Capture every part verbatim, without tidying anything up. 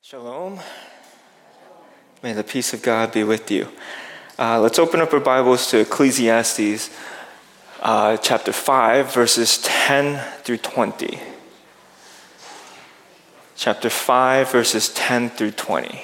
Shalom. May the peace of God be with you. Uh, let's open up our Bibles to Ecclesiastes uh, chapter five, verses ten through twenty. Chapter five, verses ten through twenty.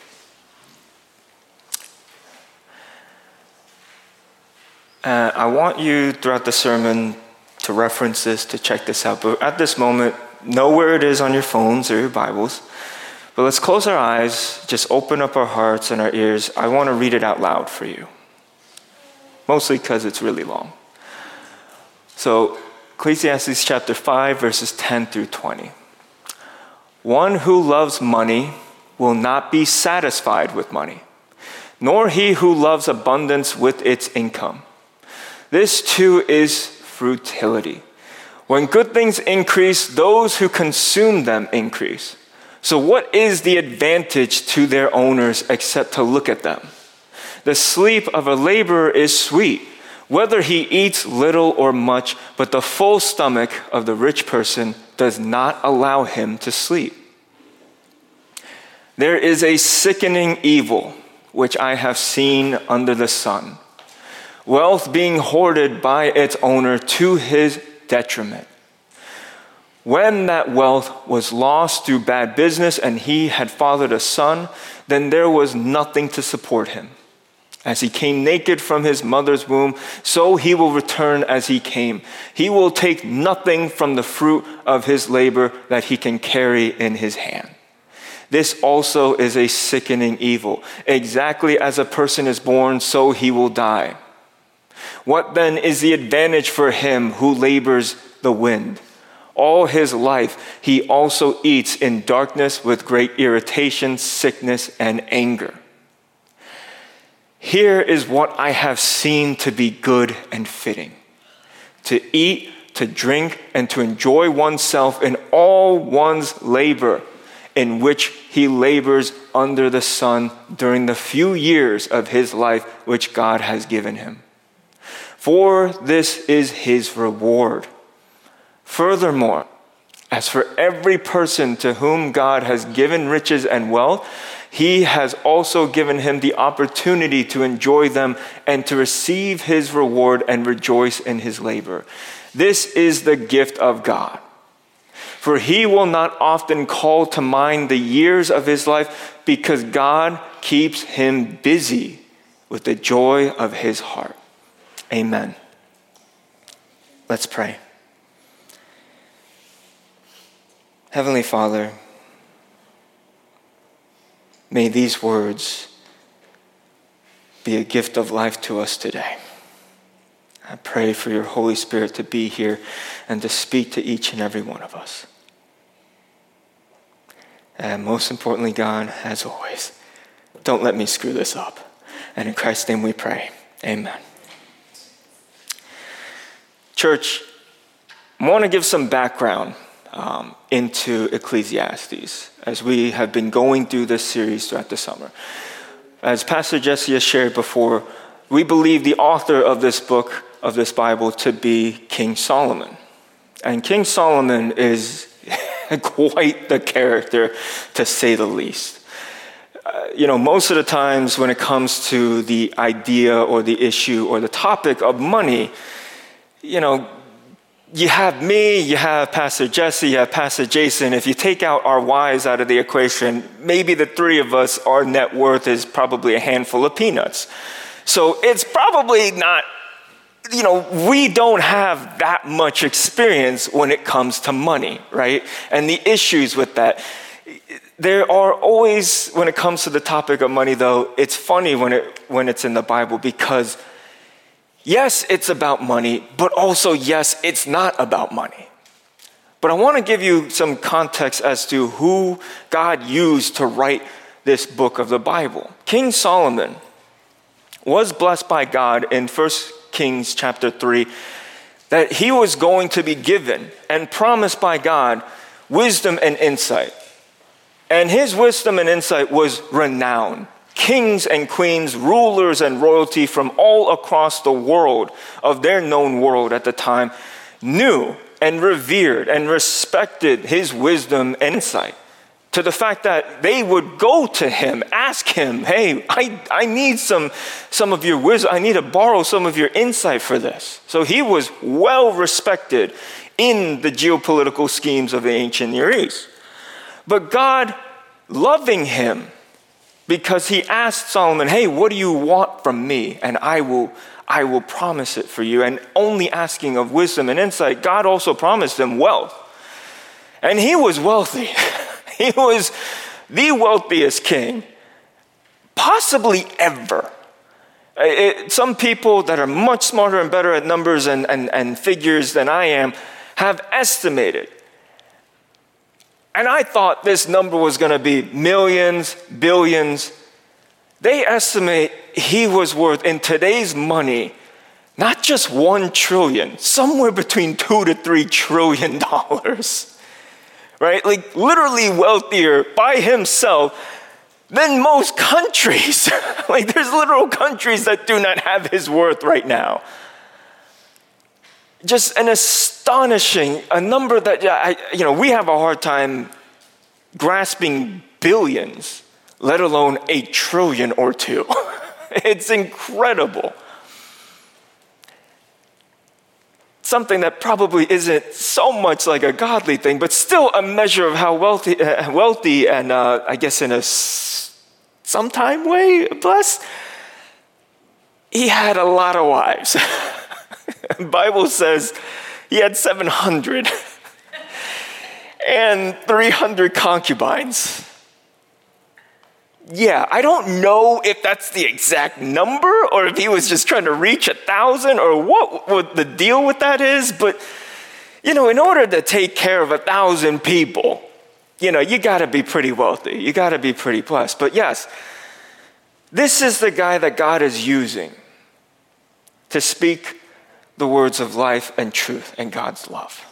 Uh, I want you throughout the sermon to reference this, to check this out. But at this moment, know where it is on your phones or your Bibles. But let's close our eyes, just open up our hearts and our ears. I want to read it out loud for you, mostly because it's really long. So, Ecclesiastes chapter five, verses ten through twenty. One who loves money will not be satisfied with money, nor he who loves abundance with its income. This too is futility. When good things increase, those who consume them increase. So what is the advantage to their owners except to look at them? The sleep of a laborer is sweet, whether he eats little or much, but the full stomach of the rich person does not allow him to sleep. There is a sickening evil, which I have seen under the sun. Wealth being hoarded by its owner to his detriment. When that wealth was lost through bad business and he had fathered a son, then there was nothing to support him. As he came naked from his mother's womb, so he will return as he came. He will take nothing from the fruit of his labor that he can carry in his hand. This also is a sickening evil. Exactly as a person is born, so he will die. What then is the advantage for him who labors the wind? All his life, he also eats in darkness with great irritation, sickness, and anger. Here is what I have seen to be good and fitting: to eat, to drink, and to enjoy oneself in all one's labor, in which he labors under the sun during the few years of his life which God has given him. For this is his reward. Furthermore, as for every person to whom God has given riches and wealth, he has also given him the opportunity to enjoy them and to receive his reward and rejoice in his labor. This is the gift of God. For he will not often call to mind the years of his life, because God keeps him busy with the joy of his heart. Amen. Let's pray. Heavenly Father, may these words be a gift of life to us today. I pray for your Holy Spirit to be here and to speak to each and every one of us. And most importantly, God, as always, don't let me screw this up. And in Christ's name we pray. Amen. Church, I want to give some background Um, into Ecclesiastes as we have been going through this series throughout the summer. As Pastor Jesse has shared before, we believe the author of this book, of this Bible, to be King Solomon. And King Solomon is quite the character, to say the least. Uh, you know, most of the times when it comes to the idea or the issue or the topic of money, you know, you have me, you have Pastor Jesse, you have Pastor Jason. If you take out our wives out of the equation, maybe the three of us, our net worth is probably a handful of peanuts. So it's probably not, you know, we don't have that much experience when it comes to money, right? And the issues with that. There are always, when it comes to the topic of money though, it's funny when it when it's in the Bible, because yes, it's about money, but also, yes, it's not about money. But I want to give you some context as to who God used to write this book of the Bible. King Solomon was blessed by God in First Kings chapter three that he was going to be given and promised by God wisdom and insight. And his wisdom and insight was renowned. Kings and queens, rulers and royalty from all across the world, of their known world at the time, knew and revered and respected his wisdom and insight. to the fact that they would go to him, ask him, hey, I, I need some, some of your wisdom. I need to borrow some of your insight for this. So he was well respected in the geopolitical schemes of the ancient Near East. But God, loving him, because he asked Solomon, hey, what do you want from me? And I will, I will promise it for you. And only asking of wisdom and insight, God also promised him wealth. And he was wealthy. He was the wealthiest king, possibly ever. It, some people that are much smarter and better at numbers and, and, and figures than I am have estimated. And I thought this number was going to be millions, billions. They estimate he was worth, in today's money, not just one trillion, somewhere between two to three trillion dollars. Right? Like literally wealthier by himself than most countries. Like there's literal countries that do not have his worth right now. Just an astonishing, a number that, I, you know, we have a hard time grasping billions, let alone a trillion or two. It's incredible. Something that probably isn't so much like a godly thing, but still a measure of how wealthy, uh, wealthy and uh, I guess in a s- sometime way blessed. He had a lot of wives. The Bible says he had seven hundred and three hundred concubines. Yeah, I don't know if that's the exact number or if he was just trying to reach a thousand or what, what the deal with that is. But, you know, in order to take care of a thousand people, you know, you got to be pretty wealthy. You got to be pretty blessed. But yes, this is the guy that God is using to speak the words of life and truth and God's love.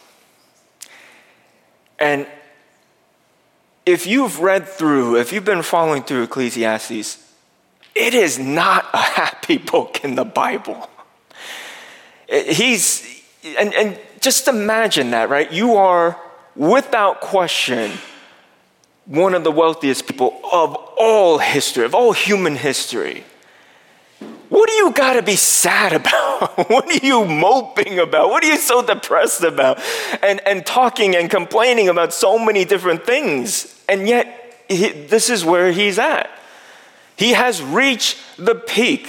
And if you've read through, if you've been following through Ecclesiastes, it is not a happy book in the Bible. He's, and, and just imagine that, right? You are, without question, one of the wealthiest people of all history, of all human history. What do you got to be sad about? What are you moping about? What are you so depressed about? And, and talking and complaining about so many different things. And yet, he, this is where he's at. He has reached the peak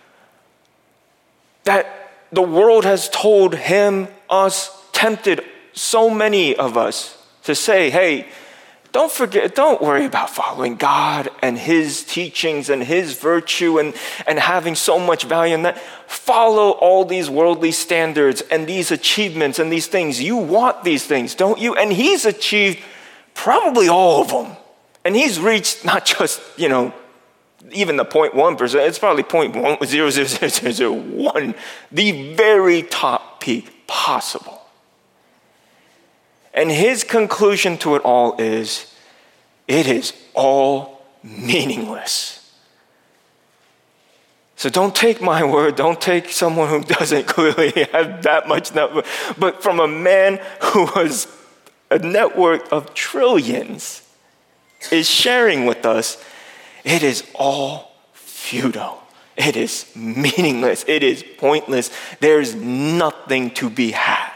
that the world has told him, us, tempted so many of us to say, hey, Don't forget, don't worry about following God and his teachings and his virtue and, and having so much value in that. Follow all these worldly standards and these achievements and these things. You want these things, don't you? And he's achieved probably all of them. And he's reached not just, you know, even the zero point one percent, it's probably zero point zero zero zero one, the very top peak possible. And his conclusion to it all is, it is all meaningless. So don't take my word, don't take someone who doesn't clearly have that much net worth, but from a man who was a net worth of trillions is sharing with us, it is all futile. It is meaningless. It is pointless. There's nothing to be had.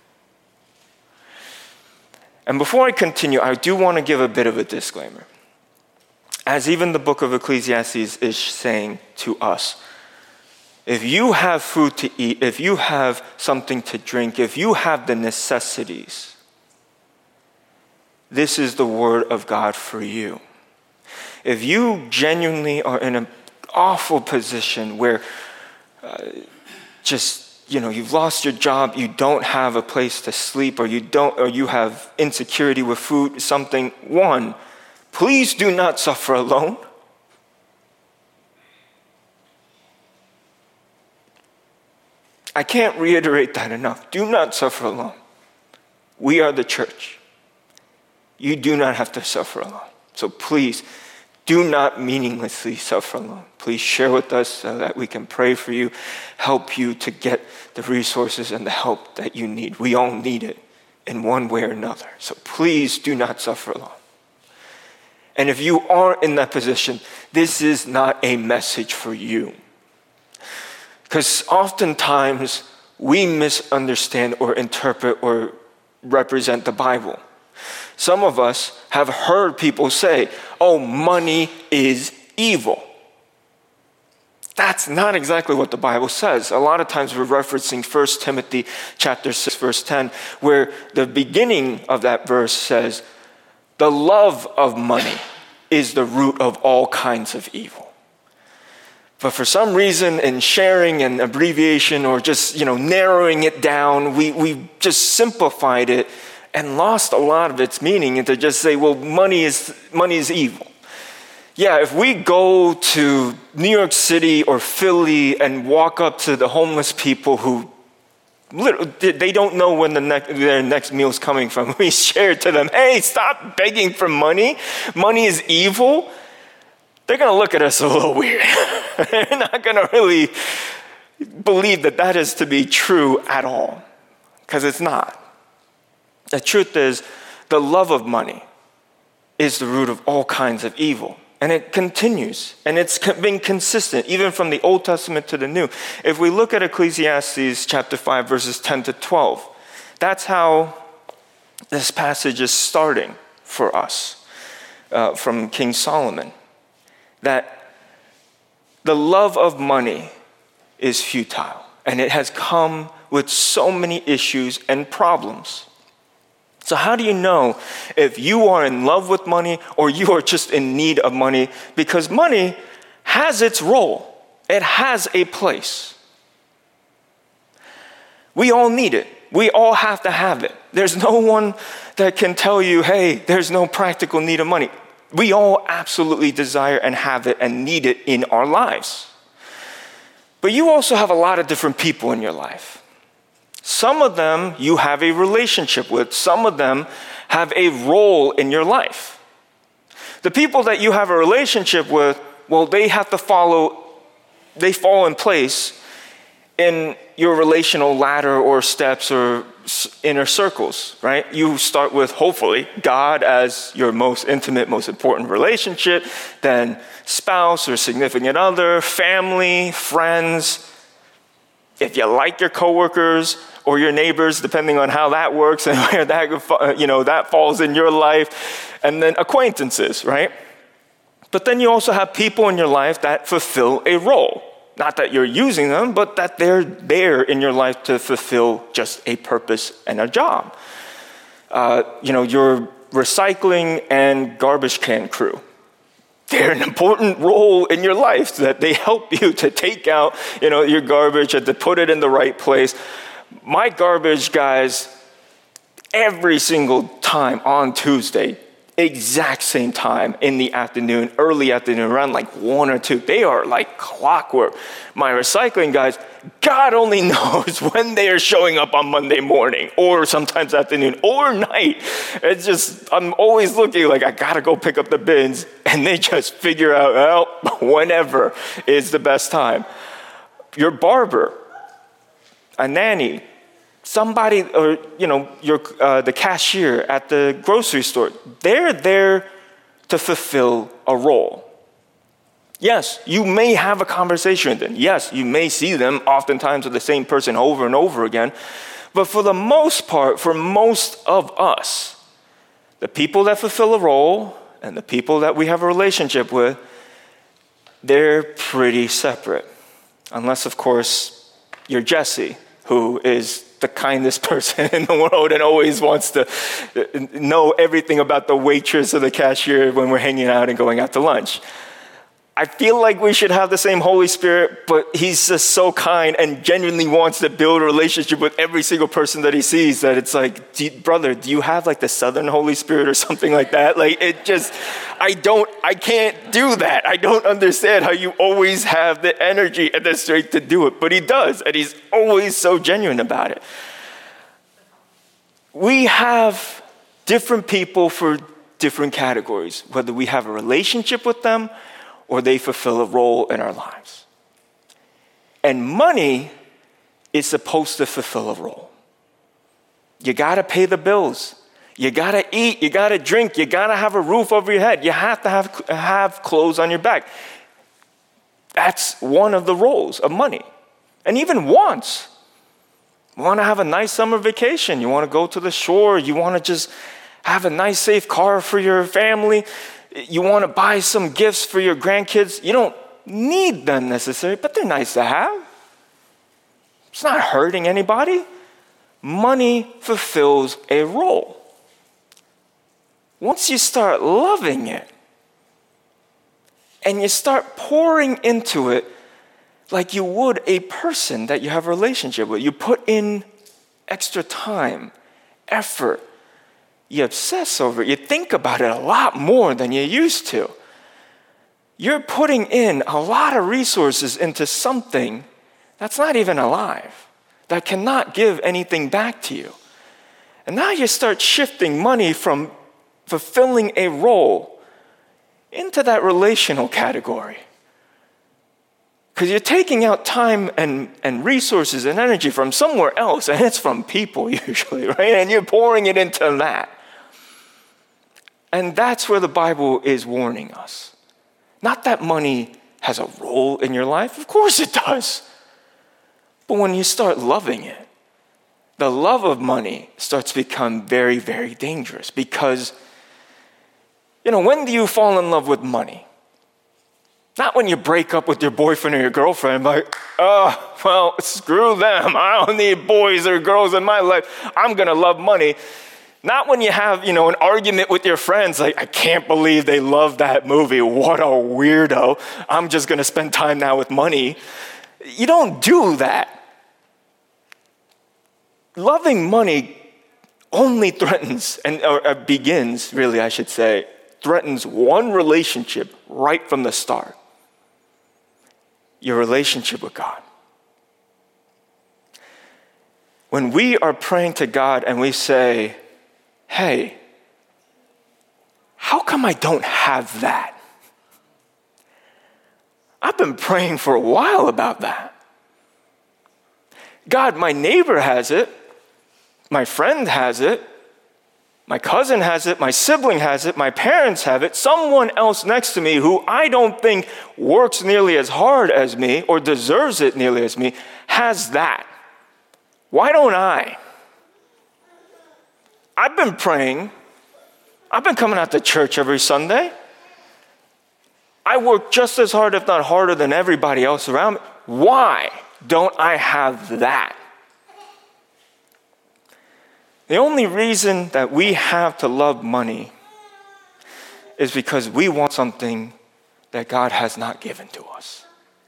And before I continue, I do want to give a bit of a disclaimer. As even the book of Ecclesiastes is saying to us, if you have food to eat, if you have something to drink, if you have the necessities, this is the word of God for you. If you genuinely are in an awful position where uh, just you know, you've lost your job, you don't have a place to sleep, or you don't, or you have insecurity with food, something, one, please do not suffer alone. I can't reiterate that enough. Do not suffer alone. We are the church. You do not have to suffer alone. So please, do not meaninglessly suffer alone. Please share with us so that we can pray for you, help you to get the resources and the help that you need. We all need it in one way or another. So please do not suffer alone. And if you aren't in that position, this is not a message for you. Because oftentimes we misunderstand or interpret or represent the Bible. Some of us have heard people say, oh, money is evil. That's not exactly what the Bible says. A lot of times we're referencing First Timothy chapter six, verse ten, where the beginning of that verse says, the love of money is the root of all kinds of evil. But for some reason, in sharing and abbreviation or just, you know, narrowing it down, we, we just simplified it and lost a lot of its meaning and to just say, well, money is money is evil. Yeah, if we go to New York City or Philly and walk up to the homeless people who they don't know when the next, their next meal is coming from, we share to them, hey, stop begging for money. Money is evil. They're going to look at us a little weird. They're not going to really believe that that is to be true at all, because it's not. The truth is, the love of money is the root of all kinds of evil. And it continues, and it's been consistent, even from the Old Testament to the New. If we look at Ecclesiastes chapter five, verses ten to twelve, that's how this passage is starting for us uh, from King Solomon. That the love of money is futile, and it has come with so many issues and problems. So how do you know if you are in love with money or you are just in need of money? Because money has its role. It has a place. We all need it. We all have to have it. There's no one that can tell you, hey, there's no practical need of money. We all absolutely desire and have it and need it in our lives. But you also have a lot of different people in your life. Some of them you have a relationship with. Some of them have a role in your life. The people that you have a relationship with, well, they have to follow, they fall in place in your relational ladder or steps or inner circles, right? You start with, hopefully, God as your most intimate, most important relationship, then spouse or significant other, family, friends. If you like your coworkers or your neighbors, depending on how that works and where that, you know, that falls in your life, and then acquaintances, right? But then you also have people in your life that fulfill a role. Not that you're using them, but that they're there in your life to fulfill just a purpose and a job. Uh, you know, your recycling and garbage can crew. They're an important role in your life, that they help you to take out, you know, your garbage and to put it in the right place. My garbage guys, every single time on Tuesday, exact same time in the afternoon, early afternoon, around like one or two. They are like clockwork. My recycling guys, God only knows when they are showing up on Monday morning or sometimes afternoon or night. It's just, I'm always looking like I gotta go pick up the bins, and they just figure out, well, whenever is the best time. Your barber, a nanny, somebody, or, you know, your, uh, the cashier at the grocery store, they're there to fulfill a role. Yes, you may have a conversation with them. Yes, you may see them oftentimes with the same person over and over again. But for the most part, for most of us, the people that fulfill a role and the people that we have a relationship with, they're pretty separate. Unless, of course, you're Jesse, who is the kindest person in the world and always wants to know everything about the waitress or the cashier when we're hanging out and going out to lunch. I feel like we should have the same Holy Spirit, but he's just so kind and genuinely wants to build a relationship with every single person that he sees, that it's like, do you, brother, do you have like the Southern Holy Spirit or something like that? Like, it just, I don't, I can't do that. I don't understand how you always have the energy and the strength to do it, but he does, and he's always so genuine about it. We have different people for different categories, whether we have a relationship with them or they fulfill a role in our lives. And money is supposed to fulfill a role. You gotta pay the bills. You gotta eat, you gotta drink, you gotta have a roof over your head. You have to have, have clothes on your back. That's one of the roles of money. And even wants. You wanna have a nice summer vacation. You wanna go to the shore. You wanna just have a nice, safe car for your family. You wanna buy some gifts for your grandkids. You don't need them necessarily, but they're nice to have. It's not hurting anybody. Money fulfills a role. Once you start loving it and you start pouring into it like you would a person that you have a relationship with, you put in extra time, effort, you obsess over it, you think about it a lot more than you used to. You're putting in a lot of resources into something that's not even alive, that cannot give anything back to you. And now you start shifting money from fulfilling a role into that relational category. Because you're taking out time and, and resources and energy from somewhere else, and it's from people usually, right? And you're pouring it into that. And that's where the Bible is warning us. Not that money has a role in your life. Of course it does. But when you start loving it, the love of money starts to become very, very dangerous. Because, you know, when do you fall in love with money? Not when you break up with your boyfriend or your girlfriend, like, oh, well, screw them. I don't need boys or girls in my life. I'm going to love money. Not when you have, you know, an argument with your friends, like, I can't believe they love that movie. What a weirdo. I'm just going to spend time now with money. You don't do that. Loving money only threatens, and or, or begins, really, I should say, threatens one relationship right from the start. Your relationship with God. When we are praying to God and we say, hey, how come I don't have that? I've been praying for a while about that. God, my neighbor has it. My friend has it. My cousin has it, my sibling has it, my parents have it, someone else next to me who I don't think works nearly as hard as me or deserves it nearly as me has that. Why don't I? I've been praying. I've been coming out to church every Sunday. I work just as hard, if not harder, than everybody else around me. Why don't I have that? The only reason that we have to love money is because we want something that God has not given to us.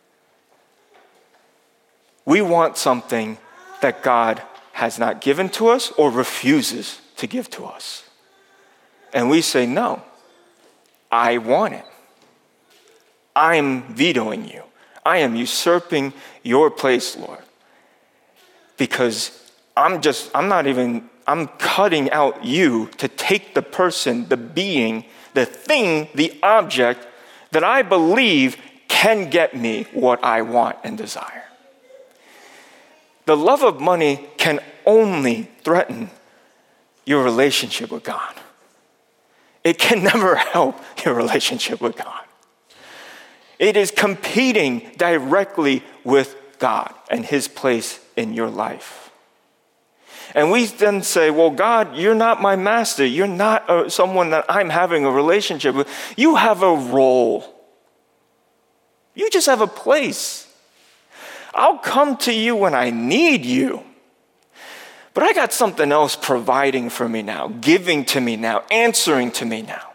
We want something that God has not given to us or refuses to give to us. And we say, no, I want it. I am vetoing you. I am usurping your place, Lord. Because I'm just, I'm not even, I'm cutting out you to take the person, the being, the thing, the object that I believe can get me what I want and desire. The love of money can only threaten your relationship with God. It can never help your relationship with God. It is competing directly with God and His place in your life. And we then say, well, God, you're not my master. You're not uh, someone that I'm having a relationship with. You have a role. You just have a place. I'll come to you when I need you. But I got something else providing for me now, giving to me now, answering to me now.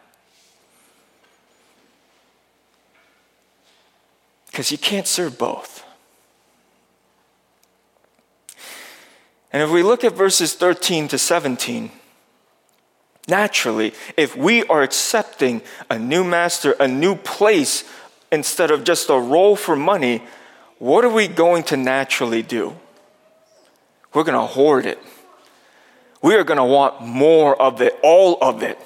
Because you can't serve both. And if we look at verses thirteen to seventeen, naturally, if we are accepting a new master, a new place, instead of just a role for money, what are we going to naturally do? We're going to hoard it. We are going to want more of it, all of it.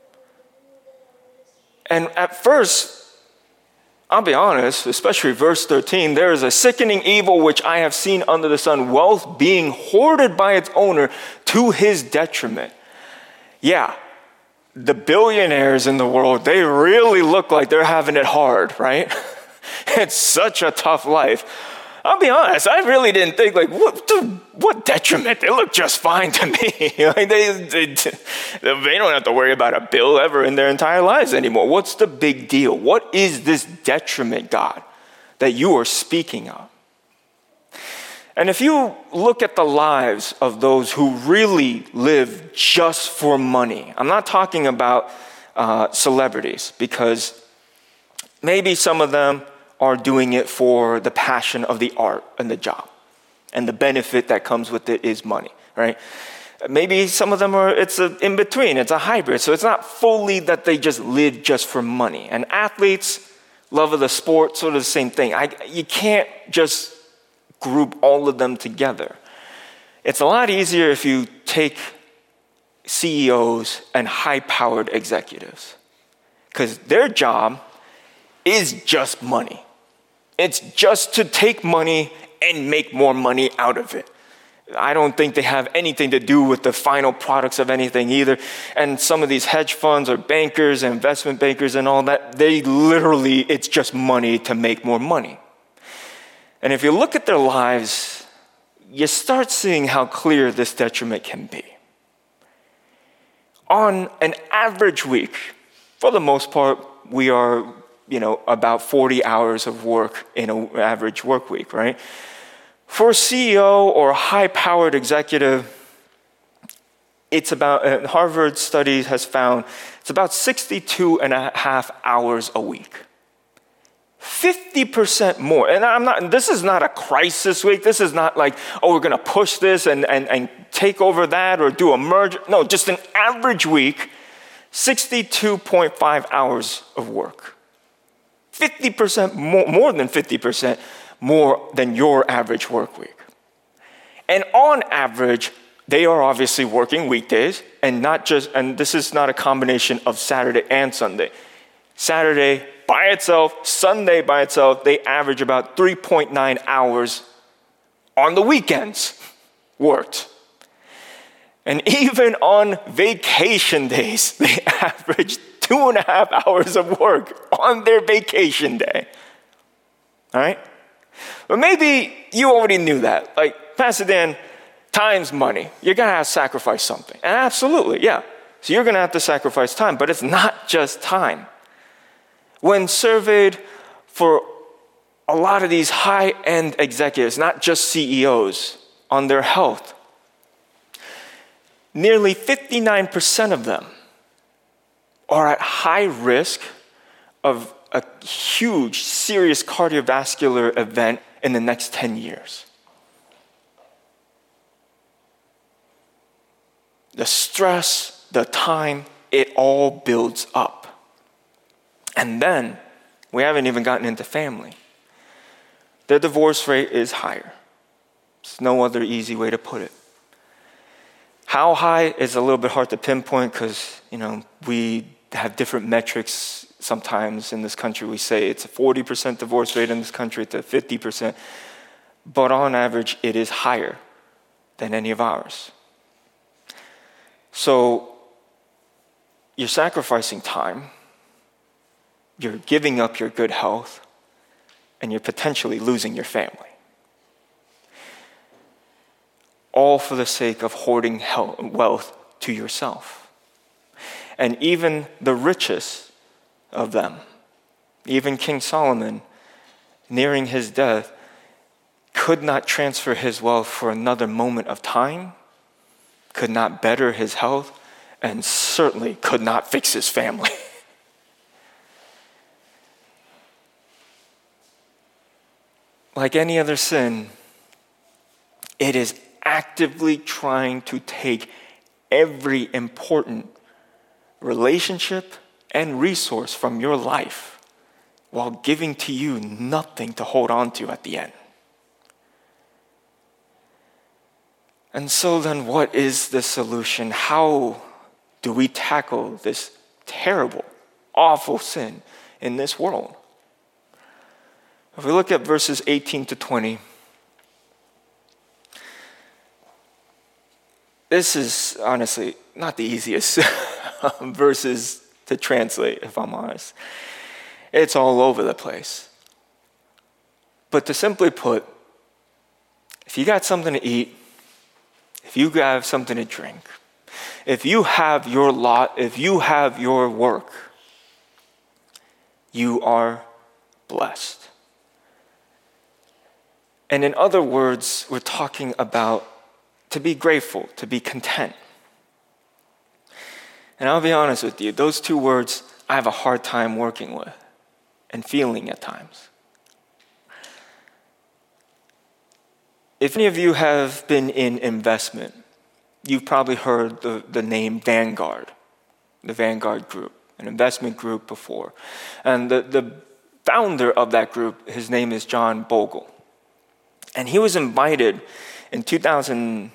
And at first, I'll be honest, especially verse thirteen, there is a sickening evil which I have seen under the sun, wealth being hoarded by its owner to his detriment. yeah, the billionaires in the world, they really look like they're having it hard, right? It's such a tough life. I'll be honest, I really didn't think, like, what, what detriment? They look just fine to me. Like they, they, they don't have to worry about a bill ever in their entire lives anymore. What's the big deal? What is this detriment, God, that you are speaking of? And if you look at the lives of those who really live just for money, I'm not talking about uh, celebrities, because maybe some of them are doing it for the passion of the art and the job, and the benefit that comes with it is money, right? Maybe some of them are, it's a, in between, it's a hybrid. So it's not fully that they just live just for money. And athletes, love of the sport, sort of the same thing. I, you can't just group all of them together. It's a lot easier if you take C E Os and high-powered executives, because their job is just money. It's just to take money and make more money out of it. I don't think they have anything to do with the final products of anything either. And some of these hedge funds or bankers and investment bankers and all that, they literally, it's just money to make more money. And if you look at their lives, you start seeing how clear this detriment can be. On an average week, for the most part, we are, you know, about forty hours of work in an average work week, right? For a C E O or a high-powered executive, it's about, uh, Harvard study has found, it's about sixty-two and a half hours a week. fifty percent more. And I'm not, this is not a crisis week. This is not like, oh, we're going to push this and, and, and take over that or do a merger. No, just an average week, sixty-two point five hours of work. fifty percent more, more than fifty percent more than your average work week. And on average, they are obviously working weekdays, and not just, and this is not a combination of Saturday and Sunday. Saturday by itself, Sunday by itself, they average about three point nine hours on the weekends worked. And even on vacation days, they average two and a half hours of work on their vacation day. All right? But maybe you already knew that. Like, Pastor Dan, time's money. You're going to have to sacrifice something. And absolutely, yeah. So you're going to have to sacrifice time, but it's not just time. When surveyed for a lot of these high-end executives, not just C E Os, on their health, nearly fifty-nine percent of them are at high risk of a huge, serious cardiovascular event in the next ten years. The stress, the time, it all builds up. And then, we haven't even gotten into family. Their divorce rate is higher. There's no other easy way to put it. How high is a little bit hard to pinpoint because, you know, we have different metrics. Sometimes in this country we say it's a forty percent divorce rate in this country to fifty percent. But on average, it is higher than any of ours. So you're sacrificing time, you're giving up your good health, and you're potentially losing your family. All for the sake of hoarding health, wealth to yourself. And even the richest of them, even King Solomon, nearing his death, could not transfer his wealth for another moment of time, could not better his health, and certainly could not fix his family. Like any other sin, it is actively trying to take every important relationship and resource from your life while giving to you nothing to hold on to at the end. And so then what is the solution? How do we tackle this terrible, awful sin in this world? If we look at verses eighteen to twenty, this is honestly not the easiest verses to translate, if I'm honest. It's all over the place. But to simply put, if you got something to eat, if you have something to drink, if you have your lot, if you have your work, you are blessed. And in other words, we're talking about to be grateful, to be content. And I'll be honest with you, those two words I have a hard time working with and feeling at times. If any of you have been in investment, you've probably heard the, the name Vanguard, the Vanguard Group, an investment group before. And the, the founder of that group, his name is John Bogle. And he was invited in two thousand,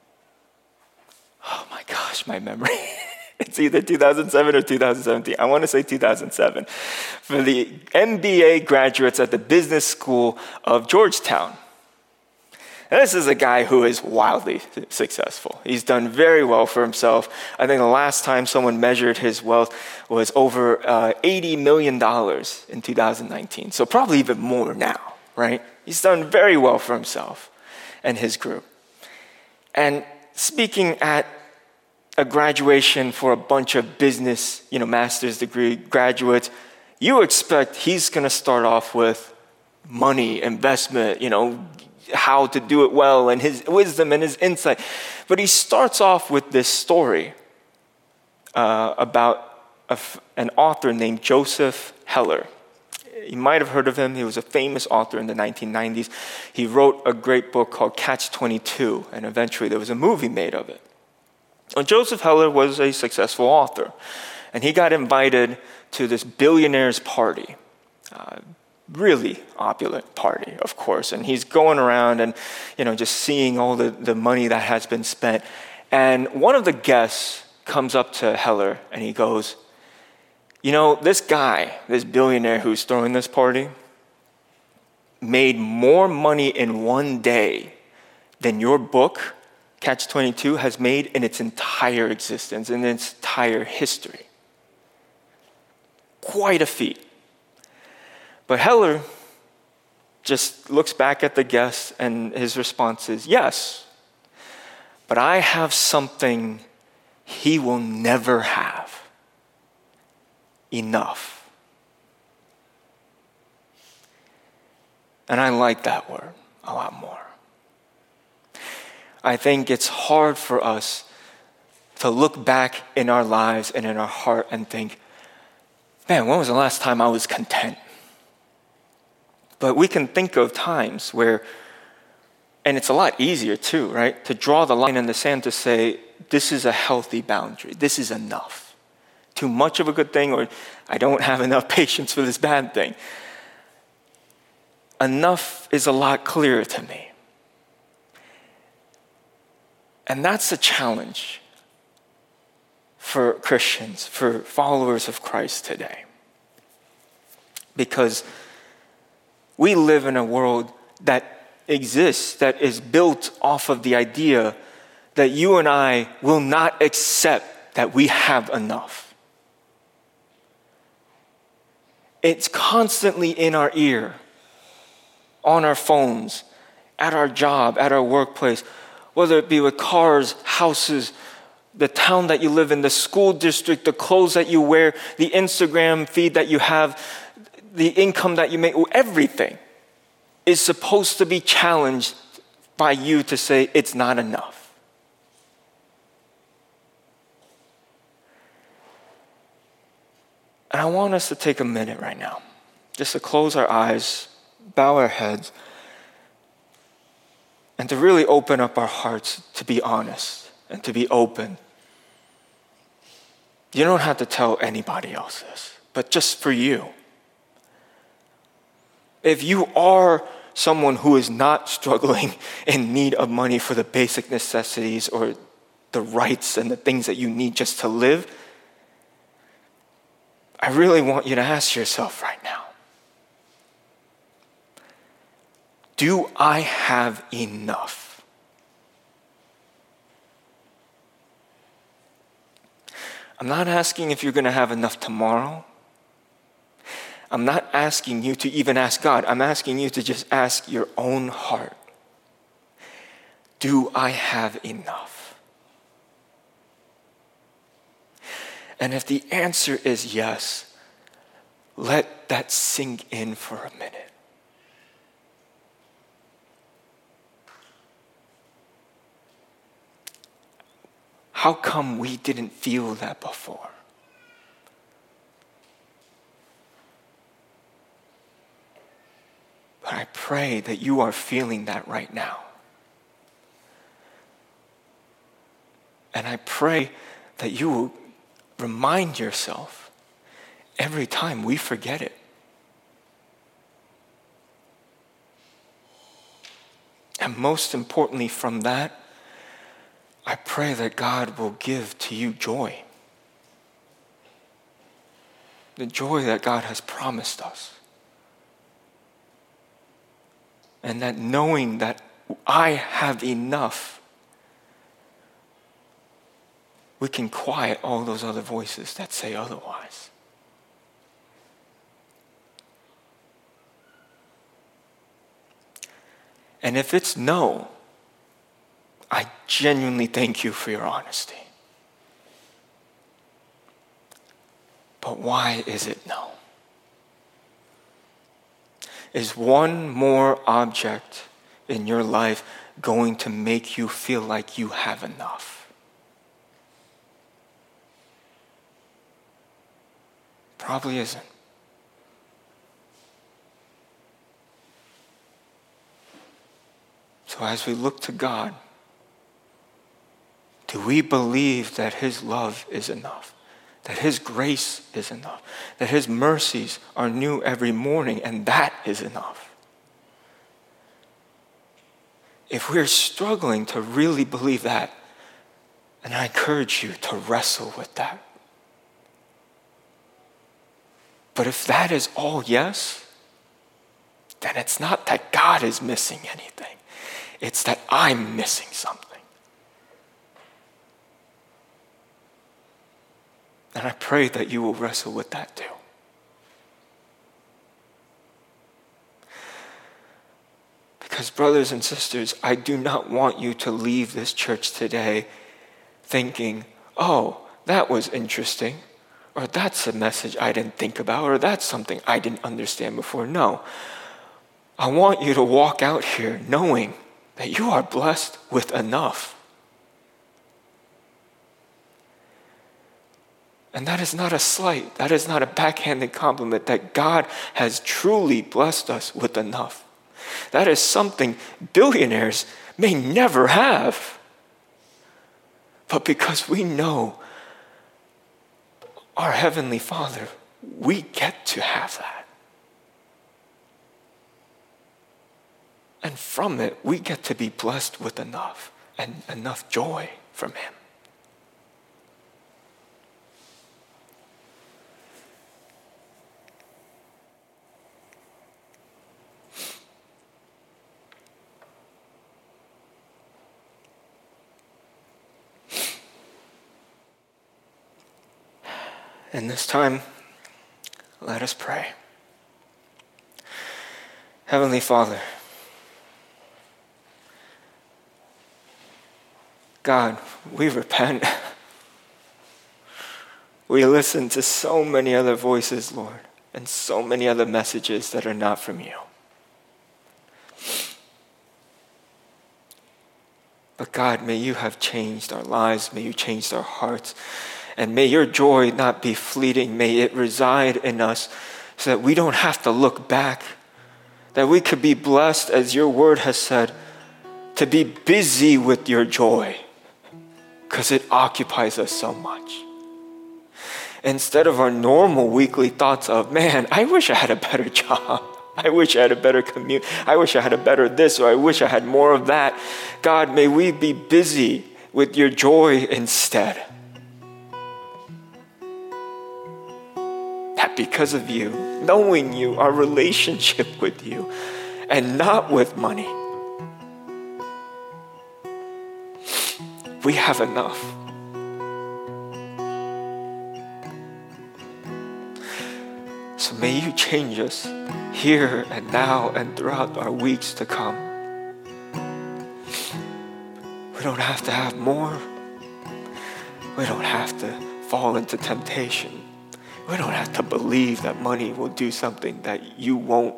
oh my gosh, my memory. It's either two thousand seven or two thousand seventeen. I want to say two thousand seven. For the M B A graduates at the Business School of Georgetown. And this is a guy who is wildly successful. He's done very well for himself. I think the last time someone measured his wealth was over uh, eighty million dollars in two thousand nineteen. So probably even more now, right? He's done very well for himself and his group. And speaking at a graduation for a bunch of business, you know, master's degree graduates, you expect he's going to start off with money, investment, you know, how to do it well, and his wisdom and his insight. But he starts off with this story uh, about a f- an author named Joseph Heller. You might have heard of him. He was a famous author in the nineteen nineties. He wrote a great book called Catch twenty-two, and eventually there was a movie made of it. Well, Joseph Heller was a successful author, and he got invited to this billionaire's party. Uh, really opulent party, of course. And he's going around and, you know, just seeing all the, the money that has been spent. And one of the guests comes up to Heller and he goes, you know, this guy, this billionaire who's throwing this party, made more money in one day than your book, Catch twenty-two, has made in its entire existence, in its entire history. Quite a feat. But Heller just looks back at the guest and his response is, yes, but I have something he will never have. Enough. And I like that word a lot more. I think it's hard for us to look back in our lives and in our heart and think, man, when was the last time I was content? But we can think of times where, and it's a lot easier too, right? To draw the line in the sand to say, this is a healthy boundary. This is enough. Too much of a good thing, or I don't have enough patience for this bad thing. Enough is a lot clearer to me. And that's a challenge for Christians, for followers of Christ today. Because we live in a world that exists, that is built off of the idea that you and I will not accept that we have enough. It's constantly in our ear, on our phones, at our job, at our workplace, whether it be with cars, houses, the town that you live in, the school district, the clothes that you wear, the Instagram feed that you have, the income that you make, everything is supposed to be challenged by you to say it's not enough. And I want us to take a minute right now, just to close our eyes, bow our heads, and to really open up our hearts to be honest and to be open. You don't have to tell anybody else this, but just for you. If you are someone who is not struggling in need of money for the basic necessities or the rights and the things that you need just to live, I really want you to ask yourself right now, do I have enough? I'm not asking if you're going to have enough tomorrow. I'm not asking you to even ask God. I'm asking you to just ask your own heart. Do I have enough? And if the answer is yes, let that sink in for a minute. How come we didn't feel that before? But I pray that you are feeling that right now. And I pray that you will remind yourself every time we forget it. And most importantly from that, I pray that God will give to you joy. The joy that God has promised us. And that knowing that I have enough, we can quiet all those other voices that say otherwise. And if it's no, I genuinely thank you for your honesty. But why is it no? Is one more object in your life going to make you feel like you have enough? Probably isn't. So as we look to God, do we believe that His love is enough? That His grace is enough? That His mercies are new every morning, and that is enough? If we're struggling to really believe that, then I encourage you to wrestle with that. But if that is all yes, then it's not that God is missing anything. It's that I'm missing something. And I pray that you will wrestle with that too. Because brothers and sisters, I do not want you to leave this church today thinking, oh, that was interesting, or that's a message I didn't think about, or that's something I didn't understand before. No. I want you to walk out here knowing that you are blessed with enough. And that is not a slight, that is not a backhanded compliment, that God has truly blessed us with enough. That is something billionaires may never have. But because we know our Heavenly Father, we get to have that. And from it, we get to be blessed with enough and enough joy from Him. And this time, let us pray. Heavenly Father, God, we repent. We listen to so many other voices, Lord, and so many other messages that are not from you. But God, may you have changed our lives. May you change our hearts. And may your joy not be fleeting. May it reside in us so that we don't have to look back. That we could be blessed, as your word has said, to be busy with your joy. Because it occupies us so much. Instead of our normal weekly thoughts of, man, I wish I had a better job. I wish I had a better commute. I wish I had a better this, or I wish I had more of that. God, may we be busy with your joy instead. That because of you, knowing you, our relationship with you, and not with money, we have enough. may you change us here and now and throughout our weeks to come. We don't have to have more. We don't have to fall into temptation. We don't have to believe that money will do something that you won't.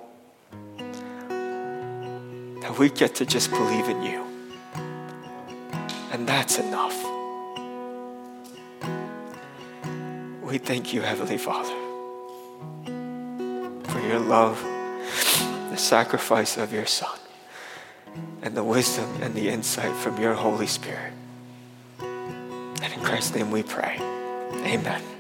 That we get to just believe in you. And that's enough. We thank you, Heavenly Father, for your love, the sacrifice of your Son, and the wisdom and the insight from your Holy Spirit. And in Christ's name we pray. Amen.